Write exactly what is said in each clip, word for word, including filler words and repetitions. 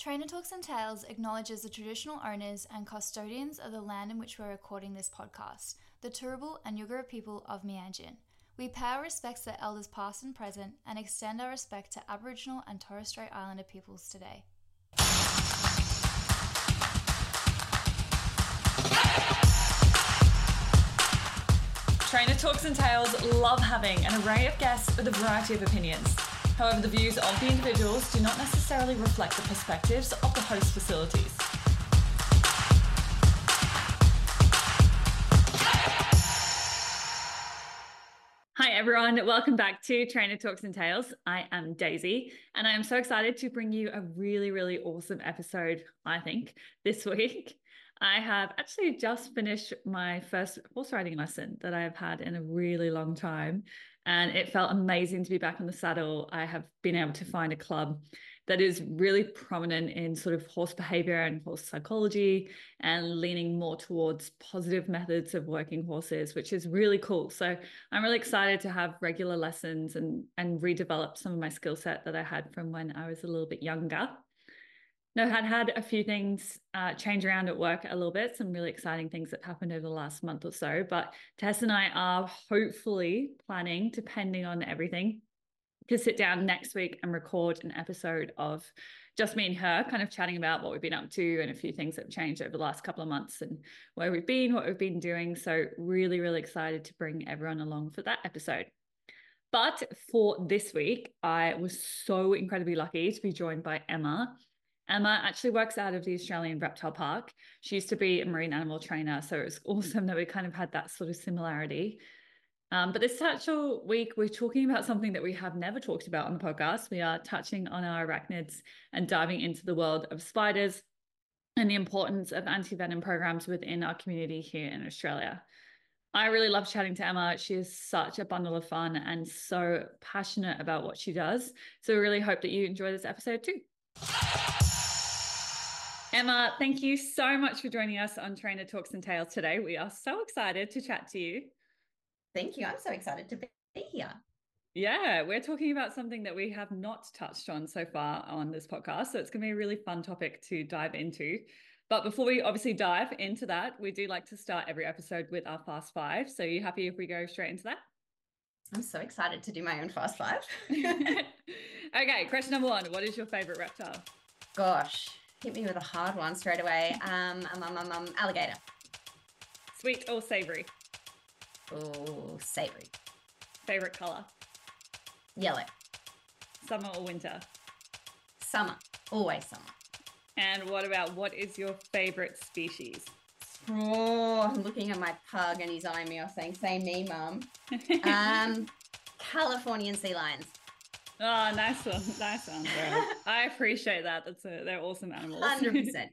Trainer Talks and Tales acknowledges the traditional owners and custodians of the land in which we're recording this podcast, the Turrbal and Yugara people of Meanjin. We pay our respects to elders past and present and extend our respect to Aboriginal and Torres Strait Islander peoples today. Trainer Talks and Tales love having an array of guests with a variety of opinions. However, the views of the individuals do not necessarily reflect the perspectives of the host facilities. Hi everyone, welcome back to Trainer Talks and Tales. I am Daisy and I am so excited to bring you a really, really awesome episode, I think, this week. I have actually just finished my first horse riding lesson that I have had in a really long time, and it felt amazing to be back on the saddle. I have been able to find a club that is really prominent in sort of horse behavior and horse psychology and leaning more towards positive methods of working horses, which is really cool. So I'm really excited to have regular lessons and, and redevelop some of my skill set that I had from when I was a little bit younger. No, I'd had a few things uh, change around at work a little bit, some really exciting things that happened over the last month or so. But Tess and I are hopefully planning, depending on everything, to sit down next week and record an episode of just me and her, kind of chatting about what we've been up to and a few things that have changed over the last couple of months and where we've been, what we've been doing. So really, really excited to bring everyone along for that episode. But for this week, I was so incredibly lucky to be joined by Emma. Emma actually works out of the Australian Reptile Park. She used to be a marine animal trainer, so it was awesome that we kind of had that sort of similarity. Um, but this actual week, we're talking about something that we have never talked about on the podcast. We are touching on our arachnids and diving into the world of spiders and the importance of anti-venom programs within our community here in Australia. I really love chatting to Emma. She is such a bundle of fun and so passionate about what she does. So we really hope that you enjoy this episode too. Emma, thank you so much for joining us on Trainer Talks and Tales today. We are so excited to chat to you. Thank you. I'm so excited to be here. Yeah, we're talking about something that we have not touched on so far on this podcast. So it's going to be a really fun topic to dive into. But before we obviously dive into that, we do like to start every episode with our Fast Five. So are you happy if we go straight into that? I'm so excited to do my own Fast Five. Okay, question number one. What is your favorite reptile? Gosh, hit me with a hard one straight away. Um, um, um, um, um alligator. Sweet or savory? Oh, savory. Favorite color? Yellow. Summer or winter? Summer. Always summer. And what about, what is your favorite species? Oh, I'm looking at my pug and he's eyeing me off saying, same me, mum. um, Californian sea lions. Oh, nice one. Nice one. I appreciate that. That's a, they're awesome animals. one hundred percent.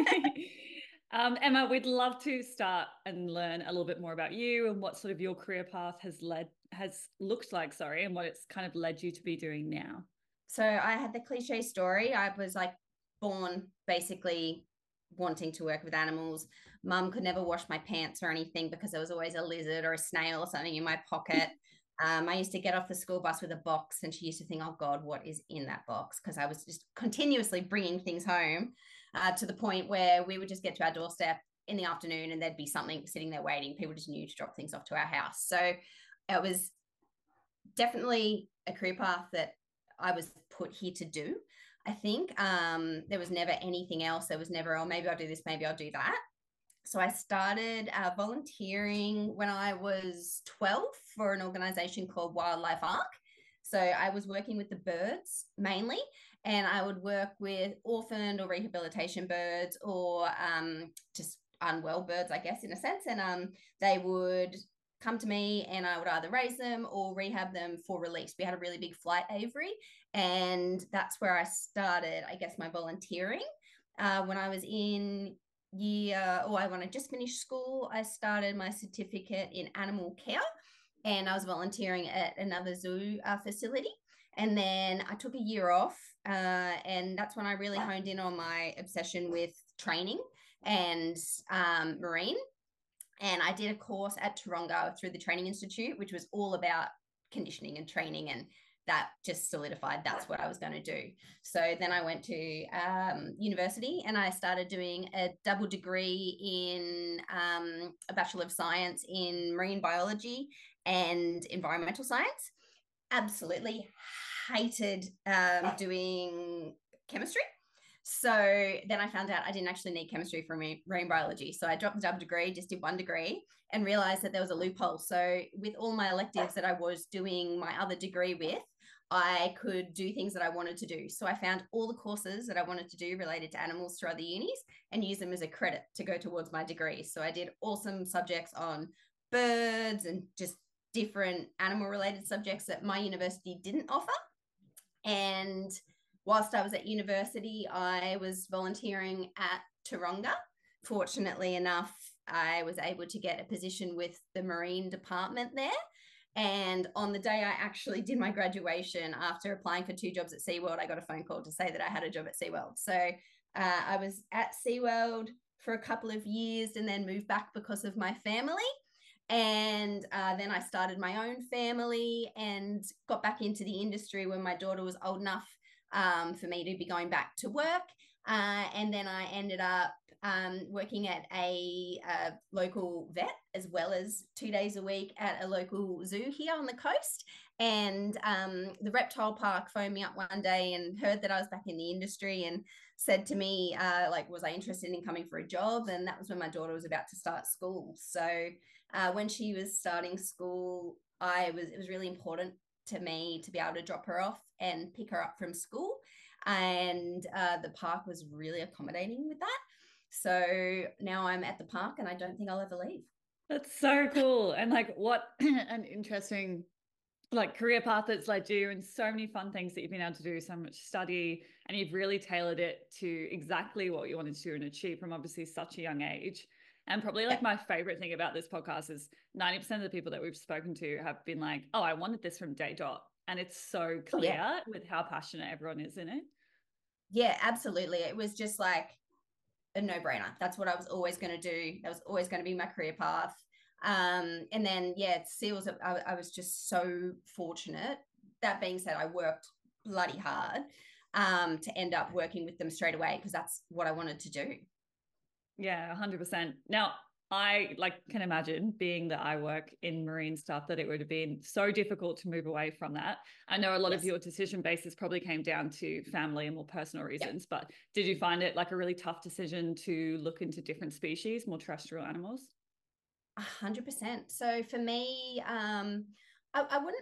um, Emma, we'd love to start and learn a little bit more about you and what sort of your career path has led, has looked like, sorry, and what it's kind of led you to be doing now. So I had the cliche story. I was like born basically wanting to work with animals. Mum could never wash my pants or anything because there was always a lizard or a snail or something in my pocket. Um, I used to get off the school bus with a box and she used to think, oh God, what is in that box? Because I was just continuously bringing things home uh, to the point where we would just get to our doorstep in the afternoon and there'd be something sitting there waiting. People just knew to drop things off to our house. So it was definitely a career path that I was put here to do. I think um, there was never anything else. There was never, oh, maybe I'll do this, maybe I'll do that. So I started uh, volunteering when I was twelve for an organization called Wildlife Ark. So I was working with the birds mainly, and I would work with orphaned or rehabilitation birds or um, just unwell birds, I guess, in a sense. And um, they would come to me and I would either raise them or rehab them for release. We had a really big flight aviary, and that's where I started, I guess, my volunteering. Uh, when I was in year, or oh, when I just finished school, I started my certificate in animal care, and I was volunteering at another zoo uh, facility. And then I took a year off, uh, and that's when I really honed in on my obsession with training and um, marine. And I did a course at Taronga through the Training Institute, which was all about conditioning and training and that just solidified that's what I was going to do. So then I went to um, university and I started doing a double degree in um, a Bachelor of Science in marine biology and environmental science. Absolutely hated um, doing chemistry. So then I found out I didn't actually need chemistry for marine biology. So I dropped the double degree, just did one degree, and realized that there was a loophole. So with all my electives that I was doing my other degree with, I could do things that I wanted to do. So I found all the courses that I wanted to do related to animals through other unis and use them as a credit to go towards my degree. So I did awesome subjects on birds and just different animal related subjects that my university didn't offer. And whilst I was at university, I was volunteering at Taronga. Fortunately enough, I was able to get a position with the marine department there. And on the day I actually did my graduation, after applying for two jobs at SeaWorld, I got a phone call to say that I had a job at SeaWorld. So uh, I was at SeaWorld for a couple of years and then moved back because of my family. And uh, then I started my own family and got back into the industry when my daughter was old enough um, for me to be going back to work. Uh, and then I ended up um, working at a, a local vet, as well as two days a week at a local zoo here on the coast. And um, the reptile park phoned me up one day and heard that I was back in the industry and said to me, uh, like, was I interested in coming for a job? And that was when my daughter was about to start school. So uh, when she was starting school, I was it was really important to me to be able to drop her off and pick her up from school. And uh, the park was really accommodating with that. So now I'm at the park and I don't think I'll ever leave. That's so cool. And like, what an interesting like career path that's led you, and so many fun things that you've been able to do, so much study, and you've really tailored it to exactly what you wanted to do and achieve from obviously such a young age. And probably like my favorite thing about this podcast is ninety percent of the people that we've spoken to have been like, oh, I wanted this from day dot. And it's so clear oh, yeah. with how passionate everyone is in it. Yeah, absolutely. It was just like a no-brainer. That's what I was always going to do. That was always going to be my career path. Um, and then, yeah, SEALs, I, I was just so fortunate. That being said, I worked bloody hard um, to end up working with them straight away because that's what I wanted to do. Yeah, one hundred percent. Now, I like can imagine, being that I work in marine stuff, that it would have been so difficult to move away from that. I know a lot yes. of your decision basis probably came down to family and more personal reasons, yep. but did you find it like a really tough decision to look into different species, more terrestrial animals? A hundred percent. So for me, um, I, I wouldn't,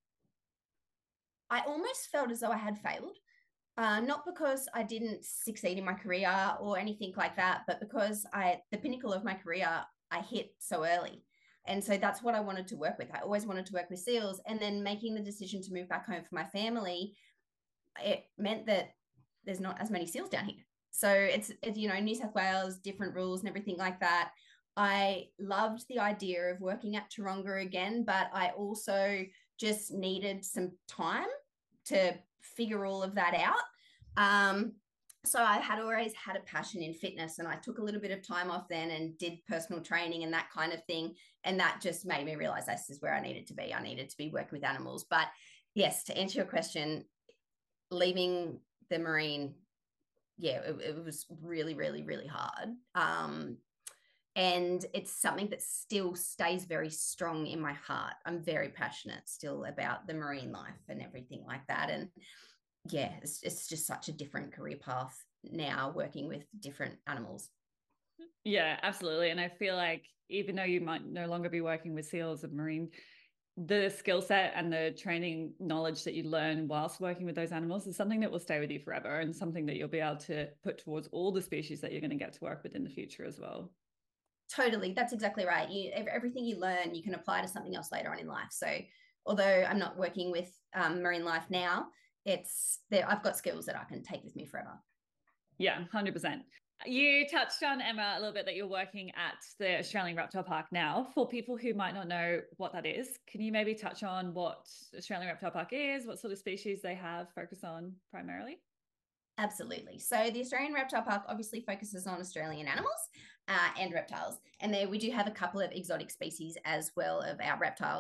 I almost felt as though I had failed. Uh, not because I didn't succeed in my career or anything like that, but because I, the pinnacle of my career, I hit so early. And so that's what I wanted to work with. I always wanted to work with SEALs, and then making the decision to move back home for my family, it meant that there's not as many SEALs down here. So it's, it's, you know, New South Wales, different rules and everything like that. I loved the idea of working at Taronga again, but I also just needed some time to figure all of that out. Um, so I had always had a passion in fitness, and I took a little bit of time off then and did personal training and that kind of thing. And that just made me realize this is where I needed to be. I needed to be working with animals. But yes, to answer your question, leaving the marine, yeah, it, it was really, really, really hard. Um, And it's something that still stays very strong in my heart. I'm very passionate still about the marine life and everything like that. And yeah, it's, it's just such a different career path now, working with different animals. Yeah, absolutely. And I feel like even though you might no longer be working with SEALs and marine, the skill set and the training knowledge that you learn whilst working with those animals is something that will stay with you forever, and something that you'll be able to put towards all the species that you're going to get to work with in the future as well. Totally. That's exactly right. You, everything you learn, you can apply to something else later on in life. So although I'm not working with um, marine life now, it's there. I've got skills that I can take with me forever. Yeah, one hundred percent. You touched on, Emma, a little bit that you're working at the Australian Reptile Park now. For people who might not know what that is, can you maybe touch on what Australian Reptile Park is, what sort of species they have focus on primarily? Absolutely. So the Australian Reptile Park obviously focuses on Australian animals uh, and reptiles. And there we do have a couple of exotic species as well of our reptiles.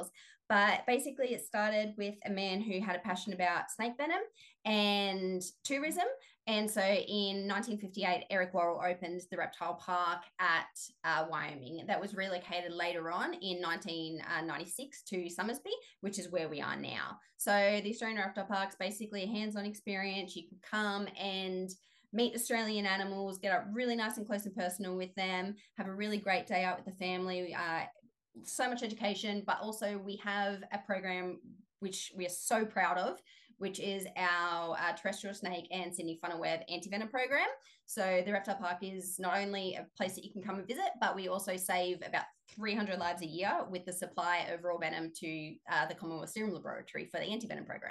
But basically, it started with a man who had a passion about snake venom and tourism. And so in nineteen fifty-eight, Eric Worrell opened the reptile park at uh, Wyoming. That was relocated later on in nineteen ninety-six to Somersby, which is where we are now. So the Australian Reptile Park's basically a hands-on experience. You can come and meet Australian animals, get up really nice and close and personal with them, have a really great day out with the family, uh, so much education, but also we have a program which we are so proud of, which is our uh, terrestrial snake and Sydney funnel web anti-venom program. So the Reptile Park is not only a place that you can come and visit, but we also save about three hundred lives a year with the supply of raw venom to uh, the Commonwealth Serum Laboratory for the anti-venom program.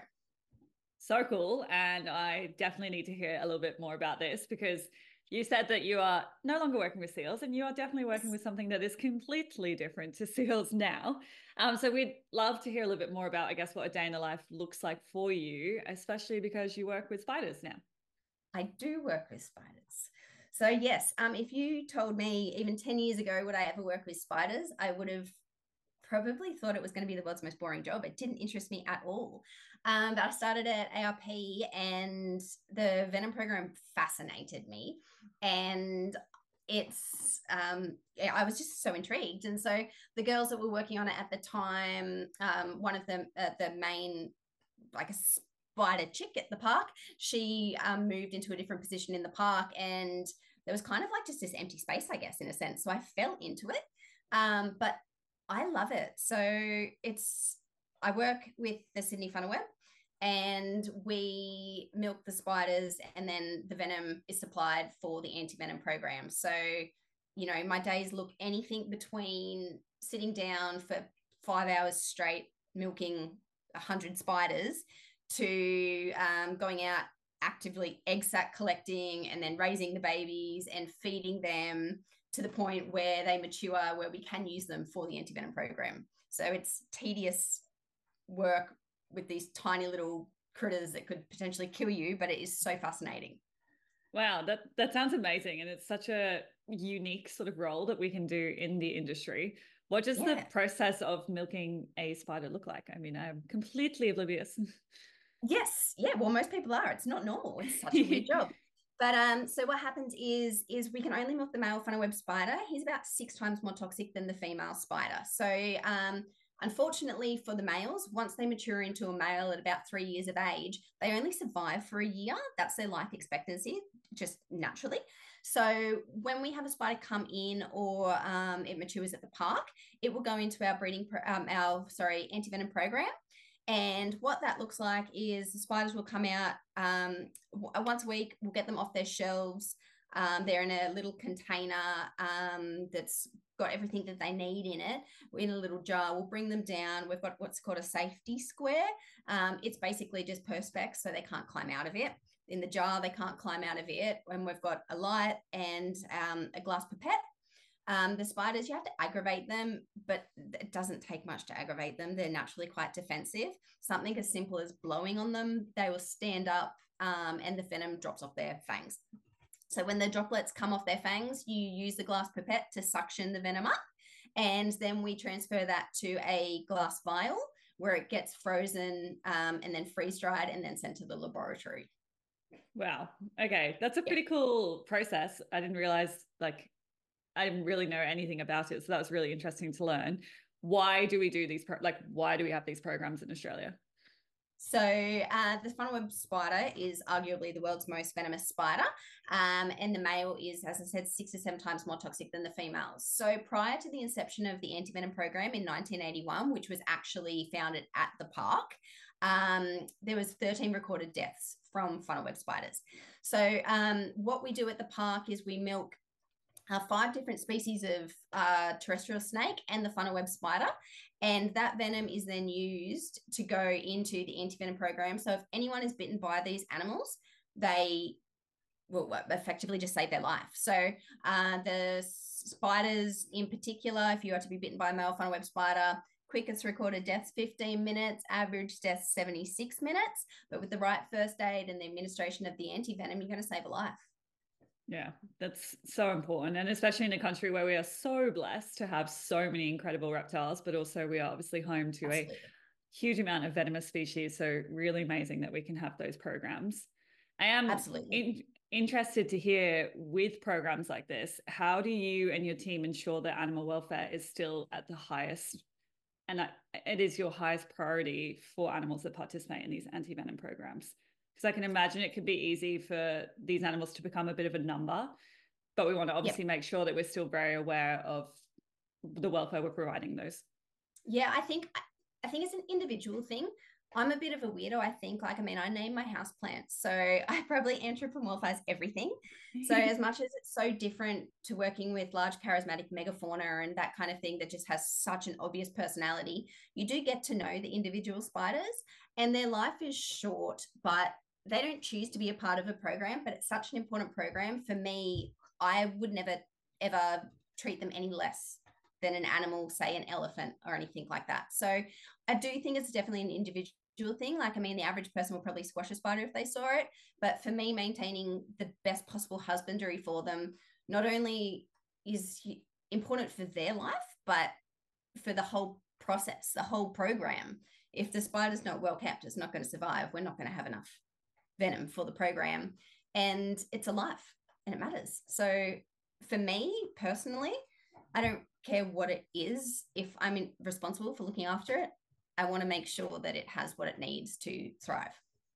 So cool. And I definitely need to hear a little bit more about this, because you said that you are no longer working with seals, and you are definitely working with something that is completely different to seals now. Um, so we'd love to hear a little bit more about, I guess, what a day in the life looks like for you, especially because you work with spiders now. I do work with spiders. So yes, um, if you told me even ten years ago would I ever work with spiders, I would have probably thought it was going to be the world's most boring job. It didn't interest me at all. Um, but I started at A R P and the venom program fascinated me. And it's, um, yeah, I was just so intrigued. And so the girls that were working on it at the time, um, one of them, uh, the main, like a spider chick at the park, she um, moved into a different position in the park. And there was kind of like just this empty space, I guess, in a sense. So I fell into it. Um, but I love it. So it's, I work with the Sydney funnel web, and we milk the spiders, and then the venom is supplied for the anti-venom program. So, you know, my days look anything between sitting down for five hours straight, milking a hundred spiders, to um, going out actively egg sac collecting and then raising the babies and feeding them to the point where they mature, where we can use them for the anti-venom program. So it's tedious work with these tiny little critters that could potentially kill you, but it is so fascinating. Wow, that, that sounds amazing. And it's such a unique sort of role that we can do in the industry. What does yeah. the process of milking a spider look like? I mean, I'm completely oblivious. Yes. Yeah. Well, most people are. It's not normal. It's such a weird job. But um, so what happens is, is we can only milk the male funnel web spider. He's about six times more toxic than the female spider. So um, unfortunately for the males, once they mature into a male at about three years of age, they only survive for a year. That's their life expectancy, just naturally. So when we have a spider come in, or um, it matures at the park, it will go into our breeding, pro- um, our sorry, anti-venom program. And what that looks like is the spiders will come out um, once a week. We'll get them off their shelves. Um, they're in a little container um, that's got everything that they need in it. We're in a little jar. We'll bring them down. We've got what's called a safety square. Um, it's basically just perspex, so they can't climb out of it. In the jar, they can't climb out of it. And we've got a light and um, a glass pipette. Um, the spiders, you have to aggravate them, but it doesn't take much to aggravate them. They're naturally quite defensive. Something as simple as blowing on them, they will stand up um, and the venom drops off their fangs. So when the droplets come off their fangs, you use the glass pipette to suction the venom up. And then we transfer that to a glass vial where it gets frozen um, and then freeze-dried and then sent to the laboratory. Wow. Okay. That's a pretty yeah. cool process. I didn't realize, like, I didn't really know anything about it. So that was really interesting to learn. Why do we do these, pro- like, why do we have these programs in Australia? So uh, the funnel web spider is arguably the world's most venomous spider. Um, and the male is, as I said, six or seven times more toxic than the females. So prior to the inception of the anti-venom program in nineteen eighty-one, which was actually founded at the park, um, there was thirteen recorded deaths from funnel web spiders. So um, what we do at the park is we milk Uh, five different species of uh, terrestrial snake and the funnel web spider. And that venom is then used to go into the anti-venom program. So if anyone is bitten by these animals, they will effectively just save their life. So uh, the spiders in particular, if you are to be bitten by a male funnel web spider, quickest recorded deaths, fifteen minutes, average deaths, seventy-six minutes. But with the right first aid and the administration of the anti-venom, you're going to save a life. Yeah, that's so important. And especially in a country where we are so blessed to have so many incredible reptiles, but also we are obviously home to Absolutely. a huge amount of venomous species. So really amazing that we can have those programs. I am Absolutely. In, interested to hear, with programs like this, how do you and your team ensure that animal welfare is still at the highest, and that it is your highest priority for animals that participate in these anti-venom programs? Because I can imagine it could be easy for these animals to become a bit of a number, but we want to obviously yep. make sure that we're still very aware of the welfare we're providing those. Yeah, I think I think it's an individual thing. I'm a bit of a weirdo, I think. Like, I mean, I name my house plants, so I probably anthropomorphize everything. So as much as it's so different to working with large charismatic megafauna and that kind of thing that just has such an obvious personality, you do get to know the individual spiders, and their life is short, but they don't choose to be a part of a program, but it's such an important program. For me, I would never, ever treat them any less than an animal, say an elephant or anything like that. So I do think it's definitely an individual thing. Like, I mean, the average person will probably squash a spider if they saw it. But for me, maintaining the best possible husbandry for them not only is important for their life, but for the whole process, the whole program. If the spider's not well kept, it's not going to survive. We're not going to have enough venom for the program, and it's a life and it matters. So for me personally, I don't care what it is. If I'm in, responsible for looking after it, I want to make sure that it has what it needs to thrive.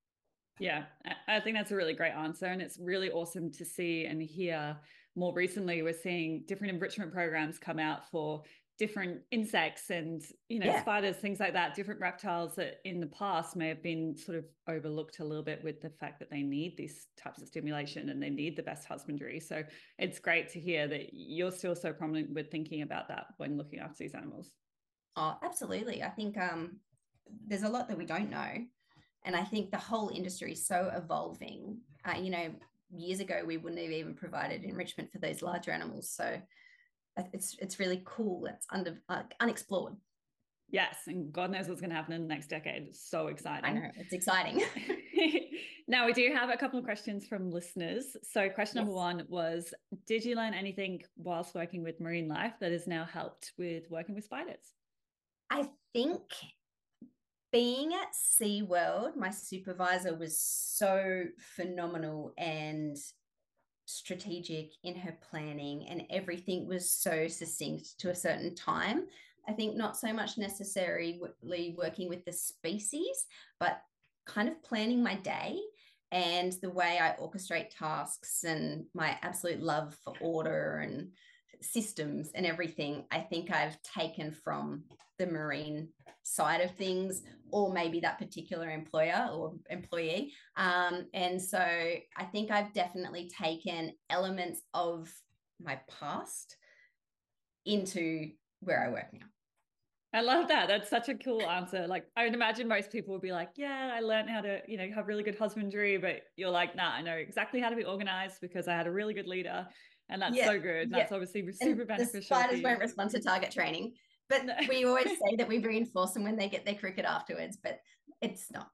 Yeah, I think that's a really great answer. And it's really awesome to see and hear. More recently, we're seeing different enrichment programs come out for different insects and, you know, yeah. spiders, things like that, different reptiles that in the past may have been sort of overlooked a little bit, with the fact that they need these types of stimulation and they need the best husbandry. So it's great to hear that you're still so prominent with thinking about that when looking after these animals. Oh, absolutely. I think um, there's a lot that we don't know. And I think the whole industry is so evolving. Uh, you know, years ago, we wouldn't have even provided enrichment for those larger animals. So it's it's really cool. It's under uh, unexplored. Yes, and God knows what's going to happen in the next decade. It's so exciting. I know, it's exciting. Now, we do have a couple of questions from listeners. So question yes. number one was, did you learn anything whilst working with marine life that has now helped with working with spiders? I think being at SeaWorld, my supervisor was so phenomenal and strategic in her planning, and everything was so succinct to a certain time. I think not so much necessarily working with the species, but kind of planning my day and the way I orchestrate tasks and my absolute love for order and systems and everything. I think I've taken from the marine side of things, or maybe that particular employer or employee. Um, and so I think I've definitely taken elements of my past into where I work now. I love that. That's such a cool answer. Like, I would imagine most people would be like, yeah, I learned how to, you know, have really good husbandry, but you're like, nah, I know exactly how to be organized because I had a really good leader. And that's yeah, so good. And yeah. That's obviously super and beneficial. The spiders won't respond to target training, but no. We always say that we reinforce them when they get their cricket afterwards, but it's not.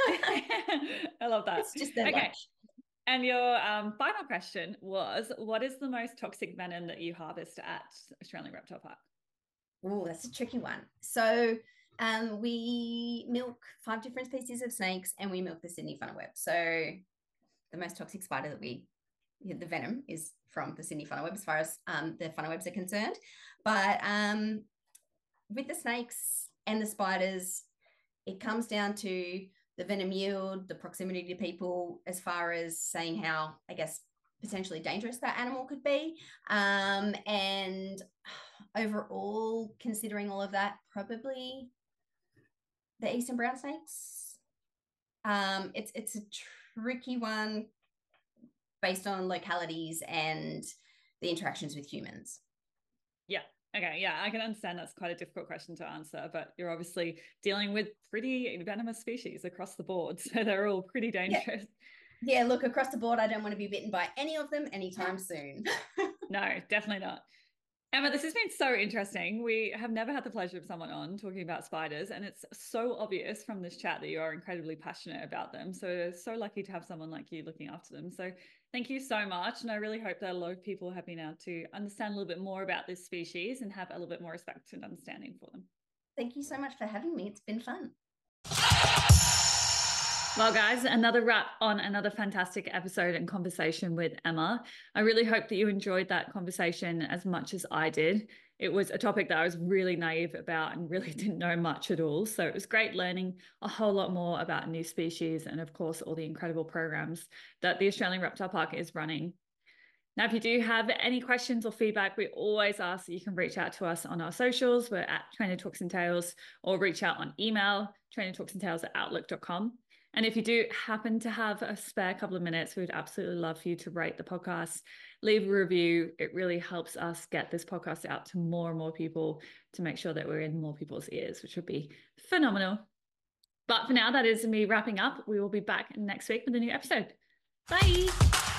I love that. It's just their okay. lunch. And your um, final question was, what is the most toxic venom that you harvest at Australian Reptile Park? Oh, that's a tricky one. So um, we milk five different species of snakes, and we milk the Sydney funnel web. So the most toxic spider that we, the venom is from the Sydney funnel web as far as um, the funnel webs are concerned. But um, with the snakes and the spiders, it comes down to the venom yield, the proximity to people, as far as saying how, I guess, potentially dangerous that animal could be. Um, and overall, considering all of that, probably the eastern brown snakes. Um, it's it's a tricky one based on localities and the interactions with humans. Yeah. Okay. Yeah, I can understand that's quite a difficult question to answer, but you're obviously dealing with pretty venomous species across the board, so they're all pretty dangerous. Yeah, yeah, look, across the board, I don't want to be bitten by any of them anytime soon. No, definitely not. Emma, this has been so interesting. We have never had the pleasure of someone on talking about spiders, and it's so obvious from this chat that you are incredibly passionate about them. So, so lucky to have someone like you looking after them. So thank you so much. And I really hope that a lot of people have been able to understand a little bit more about this species and have a little bit more respect and understanding for them. Thank you so much for having me. It's been fun. Well, guys, another wrap on another fantastic episode and conversation with Emma. I really hope that you enjoyed that conversation as much as I did. It was a topic that I was really naive about and really didn't know much at all. So it was great learning a whole lot more about new species and, of course, all the incredible programs that the Australian Reptile Park is running. Now, if you do have any questions or feedback, we always ask that you can reach out to us on our socials. We're at Trainer Talks and Tales, or reach out on email, trainertalksandtales at outlook dot com. And if you do happen to have a spare couple of minutes, we would absolutely love for you to rate the podcast, leave a review. It really helps us get this podcast out to more and more people to make sure that we're in more people's ears, which would be phenomenal. But for now, that is me wrapping up. We will be back next week with a new episode. Bye.